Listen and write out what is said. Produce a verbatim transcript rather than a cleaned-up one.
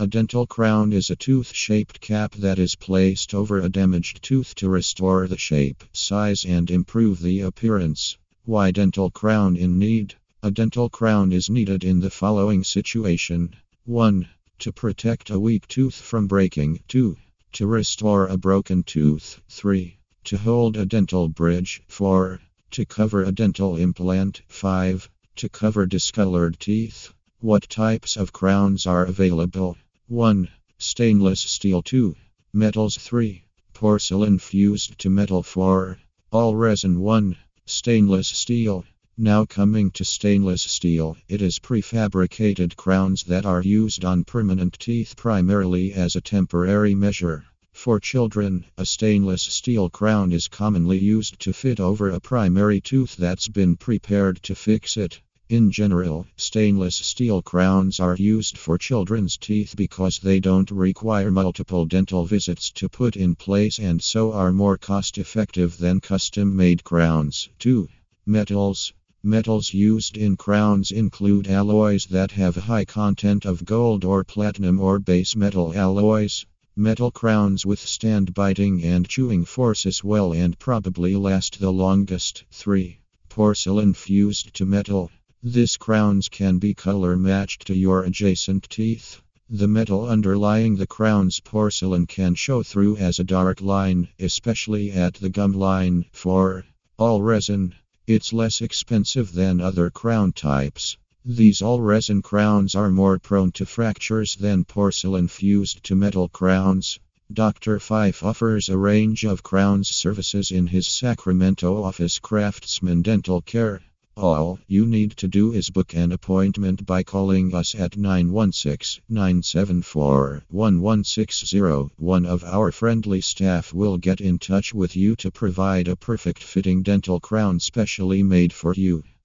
A dental crown is a tooth-shaped cap that is placed over a damaged tooth to restore the shape, size, and improve the appearance. Why dental crown in need? A dental crown is needed in the following situation. one. To protect a weak tooth from breaking. two. To restore a broken tooth. three. To hold a dental bridge. four. To cover a dental implant. five. To cover discolored teeth. What types of crowns are available? one. Stainless steel. two. Metals. three. Porcelain fused to metal. four. All resin. one. Stainless steel. Now coming to stainless steel, it is prefabricated crowns that are used on permanent teeth primarily as a temporary measure. For children, a stainless steel crown is commonly used to fit over a primary tooth that's been prepared to fix it. In general, stainless steel crowns are used for children's teeth because they don't require multiple dental visits to put in place and so are more cost-effective than custom-made crowns. two. Metals. Metals used in crowns include alloys that have a high content of gold or platinum or base metal alloys. Metal crowns withstand biting and chewing forces well and probably last the longest. three. Porcelain fused to metal. These crowns can be color matched to your adjacent teeth. The metal underlying the crown's porcelain can show through as a dark line, especially at the gum line. four. All resin. It's less expensive than other crown types. These all resin crowns are more prone to fractures than porcelain fused to metal crowns. Doctor Fife offers a range of crowns services in his Sacramento office. Craftsman Dental Care. All you need to do is book an appointment by calling us at nine one six, nine seven four, one one six zero. One of our friendly staff will get in touch with you to provide a perfect fitting dental crown specially made for you.